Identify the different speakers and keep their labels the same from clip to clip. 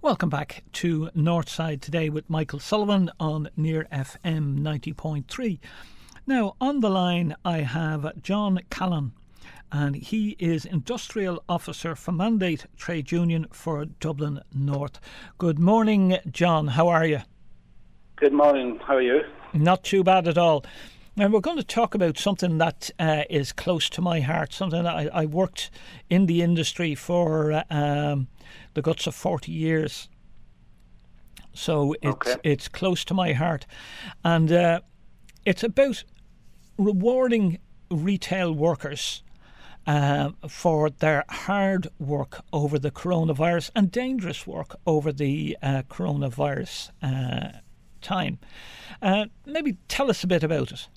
Speaker 1: Welcome back to Northside today with Michael Sullivan on Near FM 90.3. Now, on the line I have John Callan, and he is Industrial Officer for Mandate Trade Union for Dublin North. Good morning, John. How are you?
Speaker 2: Good morning. How are you?
Speaker 1: Not too bad at all. And we're going to talk about something that is close to my heart, something that I worked in the industry for the guts of 40 years. So it's close to my heart. And it's about rewarding retail workers for their hard work over the coronavirus and dangerous work over the coronavirus time. Maybe tell us a bit about it.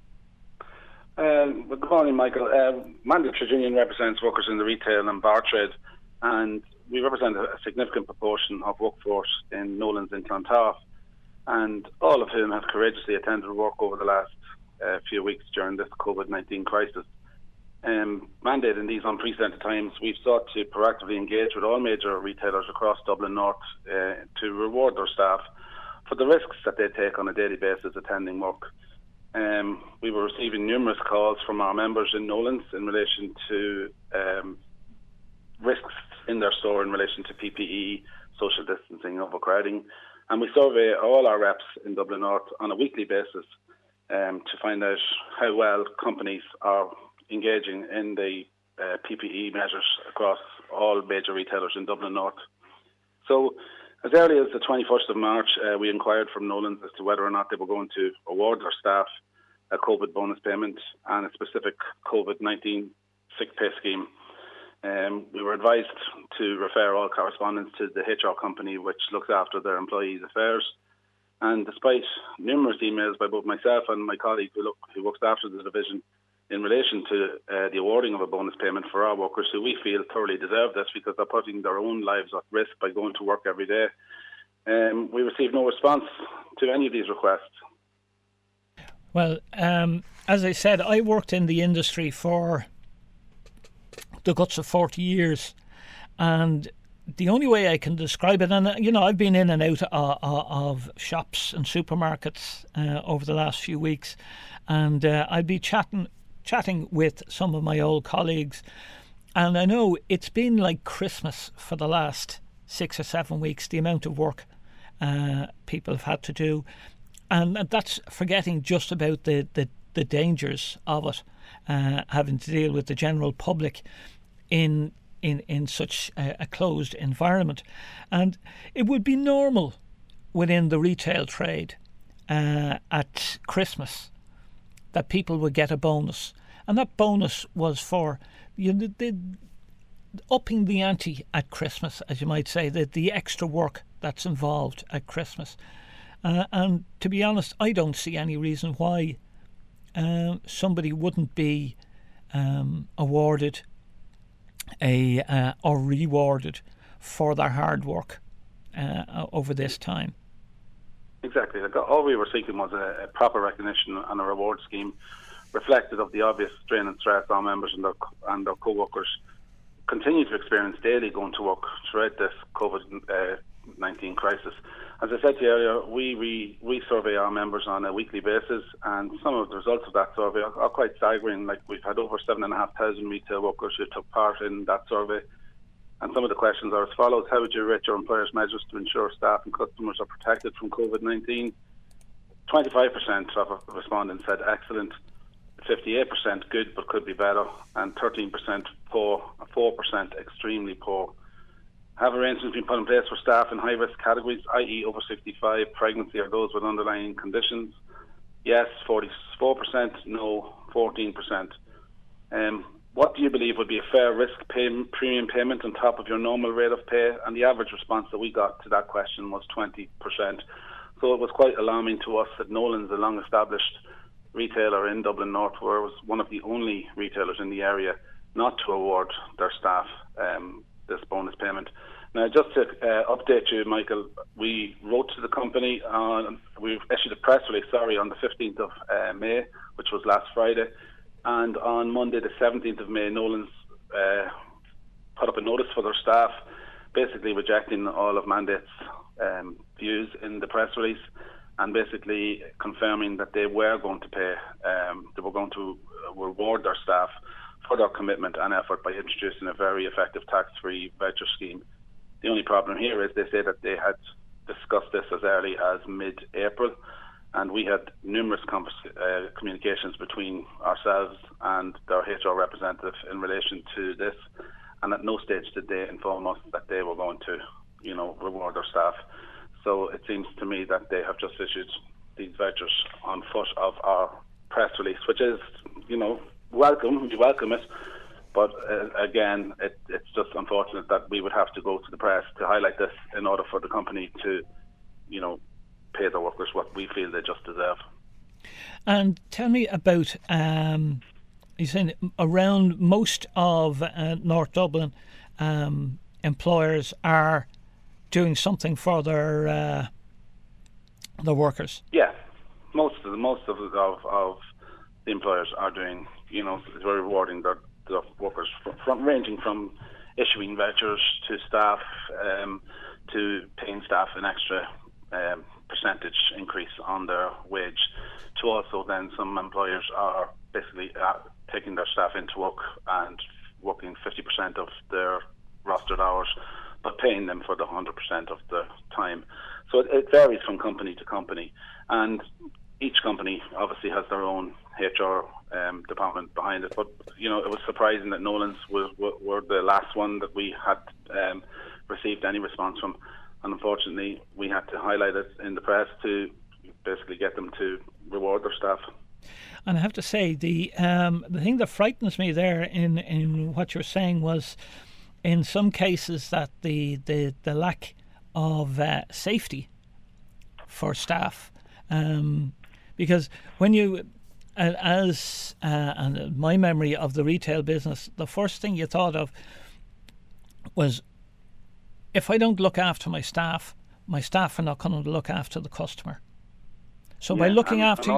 Speaker 2: Good morning, Michael. Mandate Trade Union represents workers in the retail and bar trade, and we represent a significant proportion of workforce in Nolans and Clontarf, and all of whom have courageously attended work over the last few weeks during this COVID-19 crisis. Mandate in these unprecedented times, we've sought to proactively engage with all major retailers across Dublin North to reward their staff for the risks that they take on a daily basis attending work. We were receiving numerous calls from our members in Nolans in relation to risks in their store in relation to PPE, social distancing, overcrowding, and we survey all our reps in Dublin North on a weekly basis to find out how well companies are engaging in the PPE measures across all major retailers in Dublin North. So as early as the 21st of March, we inquired from Nolans as to whether or not they were going to award their staff a COVID bonus payment and a specific COVID-19 sick pay scheme. We were advised to refer all correspondence to the HR company which looks after their employees' affairs. And despite numerous emails by both myself and my colleague who looks after the division in relation to the awarding of a bonus payment for our workers who we feel thoroughly deserve this because they're putting their own lives at risk by going to work every day, we received no response to any of these requests.
Speaker 1: Well, as I said, I worked in the industry for the guts of 40 years, and the only way I can describe it, and I've been in and out of shops and supermarkets over the last few weeks, and I'd be chatting with some of my old colleagues, and I know it's been like Christmas for the last 6 or 7 weeks, the amount of work people have had to do, and that's forgetting just about the dangers of it, having to deal with the general public in such a closed environment. And it would be normal within the retail trade at Christmas that people would get a bonus, and that bonus was for upping the ante at Christmas, as you might say, the extra work that's involved at Christmas. And to be honest, I don't see any reason why somebody wouldn't be awarded or rewarded for their hard work over this time.
Speaker 2: Exactly. All we were seeking was a proper recognition and a reward scheme reflective of the obvious strain and stress our members and their co-workers continue to experience daily going to work throughout this COVID-19 crisis. As I said to you earlier, we survey our members on a weekly basis, and some of the results of that survey are quite staggering. Like, we've had over 7,500 retail workers who took part in that survey, and some of the questions are as follows: how would you rate your employer's measures to ensure staff and customers are protected from COVID-19? 25% of respondents said excellent, 58% good but could be better, and 13% poor, 4% extremely poor. Have arrangements been put in place for staff in high-risk categories, i.e. over 65, pregnancy, or those with underlying conditions? Yes, 44%, no, 14%. What do you believe would be a fair risk premium payment on top of your normal rate of pay? And the average response that we got to that question was 20%. So it was quite alarming to us that Nolans, a long-established retailer in Dublin North, was one of the only retailers in the area not to award their staff this bonus payment. Now, just to update you, Michael, we wrote to the company, we issued a press release, on the 15th of May, which was last Friday, and on Monday the 17th of May, Nolans put up a notice for their staff basically rejecting all of Mandate's views in the press release, and basically confirming that they were going to pay, they were going to reward their staff for their commitment and effort by introducing a very effective tax-free voucher scheme. The only problem here is they say that they had discussed this as early as mid-April, and we had numerous communications between ourselves and their HR representative in relation to this, and at no stage did they inform us that they were going to, reward their staff. So it seems to me that they have just issued these vouchers on foot of our press release, which is, welcome. We welcome it. But again, it's just unfortunate that we would have to go to the press to highlight this in order for the company to, pay their workers what we feel they just deserve.
Speaker 1: And tell me about, you're saying around most of North Dublin, employers are doing something for their workers.
Speaker 2: Yeah, most of the employers are doing. It's very rewarding that the workers, ranging from issuing vouchers to staff, to paying staff an extra percentage increase on their wage, to also then some employers are basically taking their staff into work and working 50% of their rostered hours, but paying them for the 100% of the time. So it varies from company to company, and each company obviously has their own HR department behind it. But it was surprising that Nolan's were the last one that we had received any response from, and unfortunately we had to highlight it in the press to basically get them to reward their staff.
Speaker 1: And I have to say, the thing that frightens me there in what you're saying was, in some cases, that the lack of safety for staff, because when you, and my memory of the retail business, the first thing you thought of was, if I don't look after my staff are not going to look after the customer. So by looking after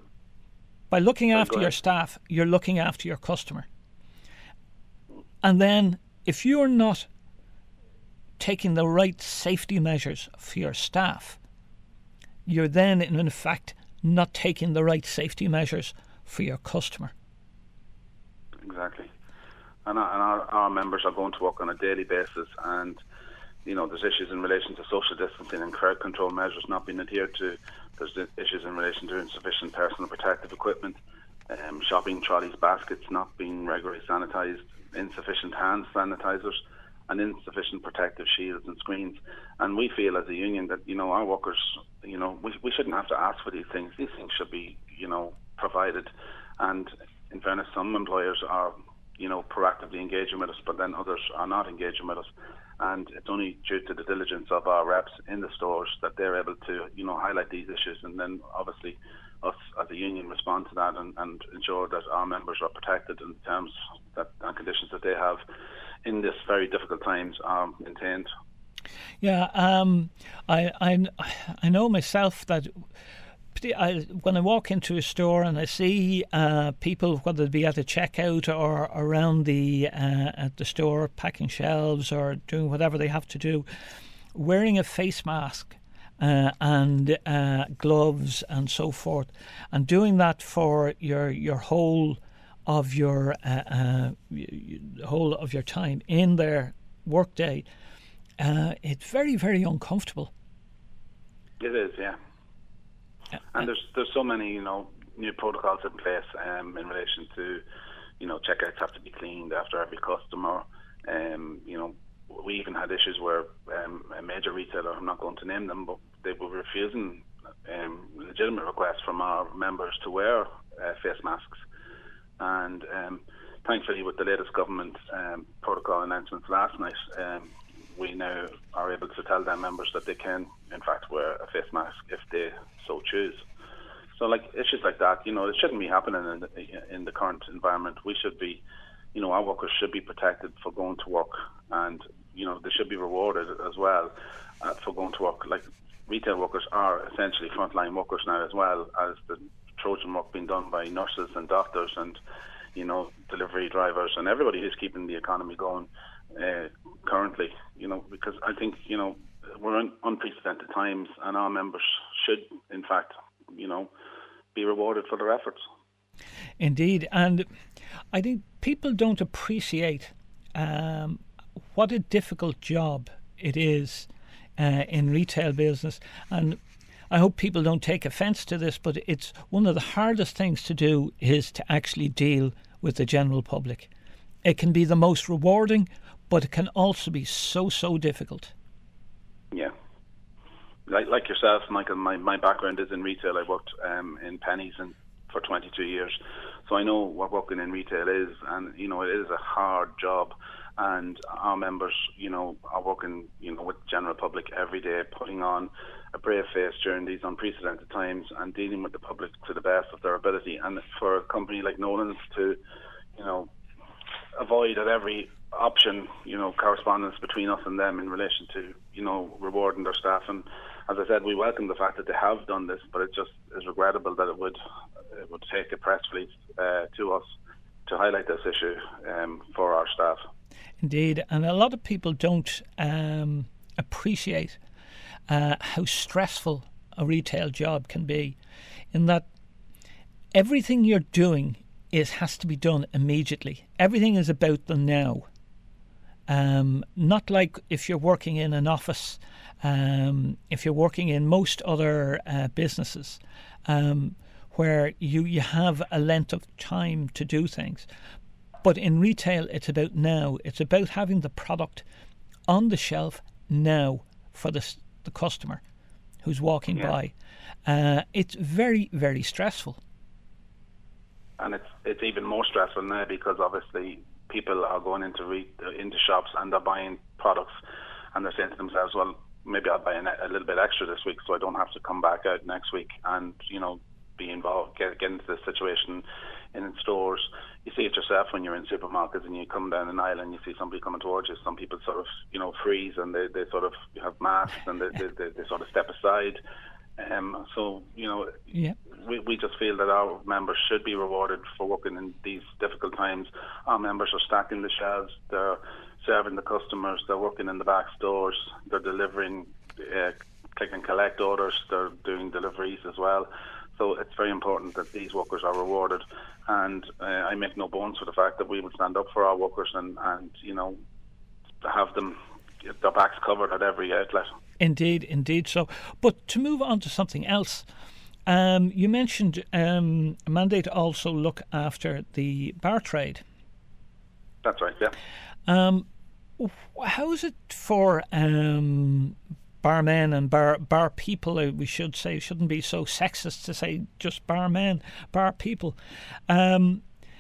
Speaker 1: your staff, you're looking after your customer. And then if you're not taking the right safety measures for your staff, you're then in fact not taking the right safety measures for your customer.
Speaker 2: Exactly. And our members are going to work on a daily basis, and there's issues in relation to social distancing and crowd control measures not being adhered to. There's issues in relation to insufficient personal protective equipment, shopping trolleys, baskets not being regularly sanitised, insufficient hand sanitisers, and insufficient protective shields and screens. And we feel as a union that, our workers, we shouldn't have to ask for these things. These things should be, provided. And in fairness, some employers are, proactively engaging with us, but then others are not engaging with us. And it's only due to the diligence of our reps in the stores that they're able to, highlight these issues, and then obviously us as a union respond to that and ensure that our members are protected in terms and conditions that they have in this very difficult times are maintained.
Speaker 1: Yeah, I know myself that when I walk into a store and I see people, whether it be at the checkout or around at the store packing shelves or doing whatever they have to do, wearing a face mask and gloves and so forth, and doing that for your whole of your time in their workday, it's very, very uncomfortable.
Speaker 2: It is, yeah. And there's so many, new protocols in place in relation to, checkouts have to be cleaned after every customer. We even had issues where a major retailer, I'm not going to name them, but they were refusing legitimate requests from our members to wear face masks. And thankfully, with the latest government protocol announcements last night, we now are able to tell their members that they can, in fact, wear a face mask if they so choose. So, issues like that, it shouldn't be happening in the current environment. We should be, our workers should be protected for going to work, and they should be rewarded as well for going to work. Retail workers are essentially frontline workers now, as well as the Trojan work being done by nurses and doctors and delivery drivers and everybody who's keeping the economy going. currently, because I think, we're in unprecedented times, and our members should, in fact, be rewarded for their efforts.
Speaker 1: Indeed, and I think people don't appreciate what a difficult job it is in retail business, and I hope people don't take offence to this, but it's one of the hardest things to do is to actually deal with the general public. It can be the most rewarding, but it can also be so difficult.
Speaker 2: Yeah. Like yourself, Michael, my background is in retail. I worked in Penneys for 22 years. So I know what working in retail is, and, it is a hard job. And our members, are working, with the general public every day, putting on a brave face during these unprecedented times and dealing with the public to the best of their ability. And for a company like Nolan's to, avoid at every option, correspondence between us and them in relation to, rewarding their staff. And as I said, we welcome the fact that they have done this, but it just is regrettable that it would take a press release to us to highlight this issue for our staff.
Speaker 1: Indeed, and a lot of people don't appreciate how stressful a retail job can be, in that everything you're doing has to be done immediately. Everything is about the now. Not like if you're working in an office, if you're working in most other businesses, where you have a length of time to do things. But in retail, it's about now. It's about having the product on the shelf now for the customer who's walking by. It's very, very stressful.
Speaker 2: And it's even more stressful now because obviously people are going into shops and they're buying products and they're saying to themselves, well, maybe I'll buy a little bit extra this week so I don't have to come back out next week and, be involved, get into this situation in stores. You see it yourself when you're in supermarkets and you come down an aisle and you see somebody coming towards you. Some people sort of, freeze and they sort of have masks and they sort of step aside. We just feel that our members should be rewarded for working in these difficult times. Our members are stacking the shelves, they're serving the customers, they're working in the back stores, they're delivering click and collect orders, they're doing deliveries as well. So it's very important that these workers are rewarded, and I make no bones for the fact that we would stand up for our workers and have them get their backs covered at every outlet. Indeed
Speaker 1: so. But to move on to something else, you mentioned a mandate to also look after the bar trade.
Speaker 2: That's right, yeah.
Speaker 1: How is it for barmen and bar people? We should say, shouldn't be so sexist to say just barmen, bar people. I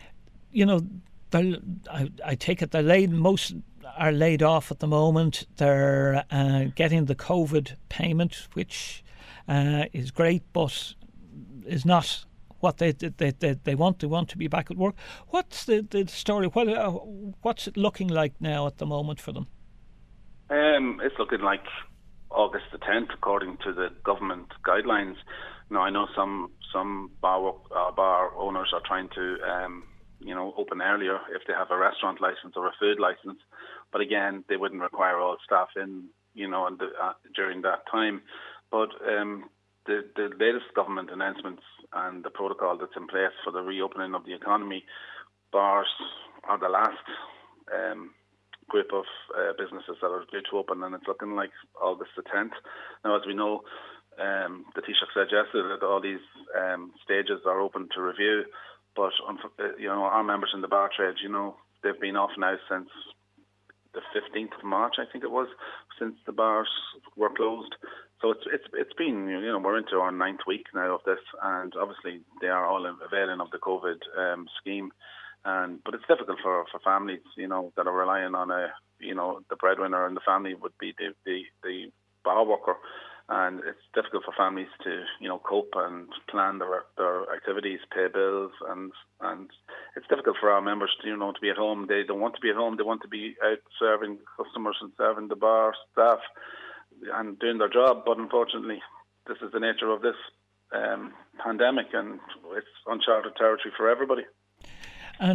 Speaker 1: take it most are laid off at the moment. They're getting the COVID payment, which is great, but is not what they want. They want to be back at work. What's the story? What's it looking like now at the moment for them?
Speaker 2: It's looking like August the 10th, according to the government guidelines. Now, I know some bar owners are trying to open earlier if they have a restaurant license or a food license, but again, they wouldn't require all staff in during that time. But the latest government announcements and the protocol that's in place for the reopening of the economy, bars are the last group of businesses that are due to open, and it's looking like August the 10th. Now, as we know, the Taoiseach said yesterday that all these stages are open to review, but our members in the bar trade, they've been off now since the 15th of March, I think it was, since the bars were closed. So it's been, we're into our 9th week now of this, and obviously they are all availing of the COVID scheme. But it's difficult for families, that are relying on the breadwinner in the family would be the bar worker, and it's difficult for families to cope and plan their activities, pay bills, and it's difficult for our members to be at home. They don't want to be at home. They want to be out serving customers and serving the bar staff and doing their job. But unfortunately, this is the nature of this pandemic, and it's uncharted territory for everybody.
Speaker 1: And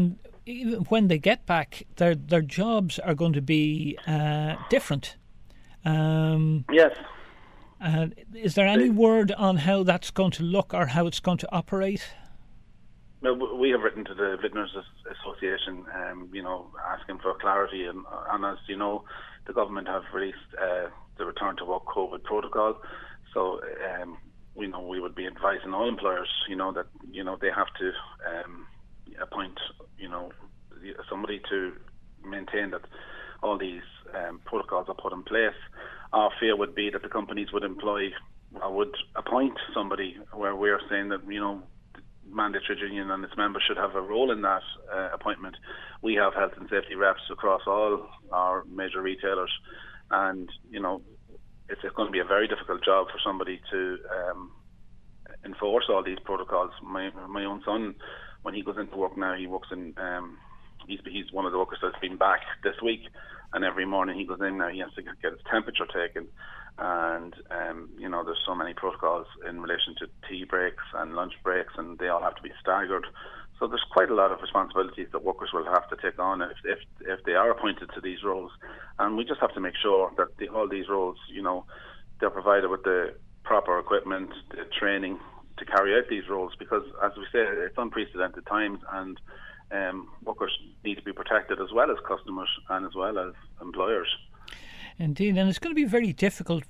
Speaker 1: even when they get back, their jobs are going to be different.
Speaker 2: Yes.
Speaker 1: Is there any word on how that's going to look or how it's going to operate?
Speaker 2: Well, we have written to the Vintners Association, asking for clarity, and as you know, the government have released the return to work COVID protocol. So, we would be advising all employers, that they have to appoint, somebody to maintain that all these protocols are put in place. Our fear would be that the companies would appoint somebody where we're saying that, Mandate Trade Union and its members should have a role in that appointment. We have health and safety reps across all our major retailers, and it's going to be a very difficult job for somebody to enforce all these protocols. My own son, when he goes into work now, he works in he's one of the workers that's been back this week, and every morning he goes in now, he has to get his temperature taken, and there's so many protocols in relation to tea breaks and lunch breaks, and they all have to be staggered. So there's quite a lot of responsibilities that workers will have to take on if they are appointed to these roles, and we just have to make sure that all these roles, they're provided with the proper equipment, the training to carry out these roles, because as we say, it's unprecedented times, and workers need to be protected as well as customers and as well as employers.
Speaker 1: Indeed, and it's going to be very difficult.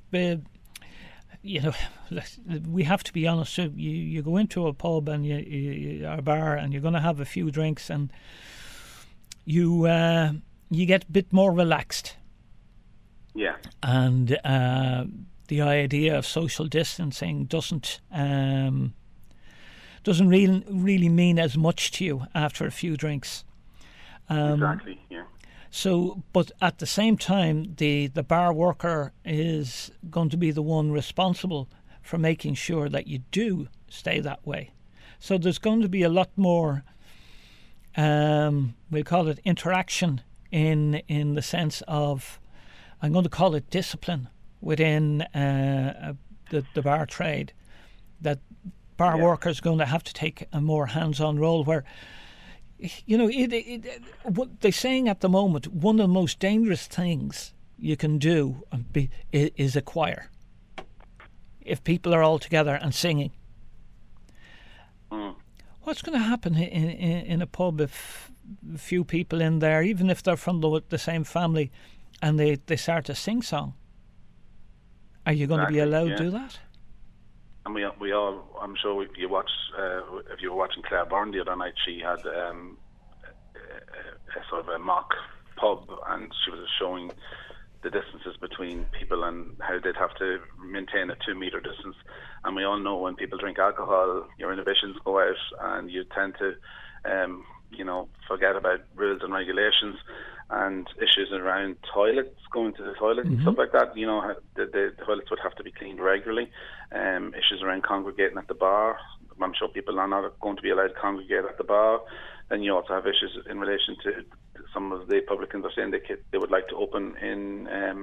Speaker 1: We have to be honest. So you go into a pub and a bar, and you're going to have a few drinks, and you get a bit more relaxed.
Speaker 2: Yeah.
Speaker 1: And the idea of social distancing doesn't really mean as much to you after a few drinks.
Speaker 2: Exactly. Yeah.
Speaker 1: So, but at the same time, the bar worker is going to be the one responsible for making sure that you do stay that way. So there's going to be a lot more, we'll call it interaction in the sense of, I'm going to call it discipline within the bar trade, that bar workers are going to have to take a more hands-on role where, what they're saying at the moment, one of the most dangerous things you can do is a choir. If people are all together and singing. What's going to happen in a pub if a few people in there, even if they're from the same family, and they start to sing song? Are you going to be allowed to do that?
Speaker 2: And we all, I'm sure if you were watching Claire Byrne the other night, she had a sort of a mock pub, and she was showing the distances between people and how they'd have to maintain a 2-metre distance. And we all know when people drink alcohol, your inhibitions go out, and you tend to, forget about rules and regulations, and issues around toilets, going to the toilet and stuff like that. The toilets would have to be cleaned regularly. Issues around congregating at the bar. I'm sure people are not going to be allowed to congregate at the bar. Then you also have issues in relation to some of the publicans are saying they would like to open in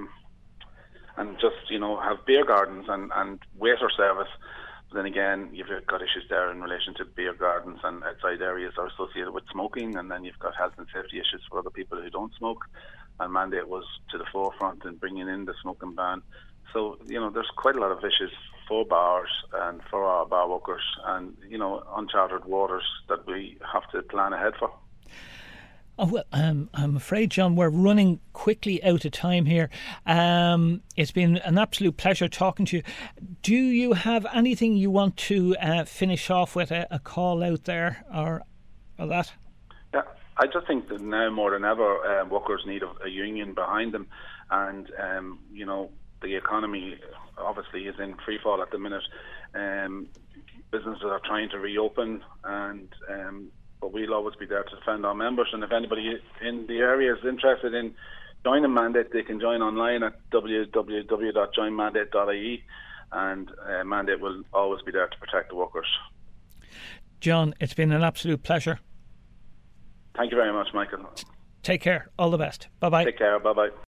Speaker 2: and just have beer gardens and waiter service. But then again, you've got issues there in relation to beer gardens, and outside areas are associated with smoking, and then you've got health and safety issues for other people who don't smoke. And Mandate was to the forefront in bringing in the smoking ban. So, there's quite a lot of issues for bars and for our bar workers, and, uncharted waters that we have to plan ahead for.
Speaker 1: Oh, well, I'm afraid, John, we're running quickly out of time here. It's been an absolute pleasure talking to you. Do you have anything you want to finish off with, a call out there or that?
Speaker 2: Yeah, I just think that now more than ever, workers need a union behind them, and the economy obviously is in free fall at the minute. Businesses are trying to reopen, and but we'll always be there to defend our members. And if anybody in the area is interested in joining Mandate, they can join online at www.joinmandate.ie, and Mandate will always be there to protect the workers.
Speaker 1: John, it's been an absolute pleasure.
Speaker 2: Thank you very much, Michael.
Speaker 1: Take care. All the best. Bye-bye.
Speaker 2: Take care. Bye-bye.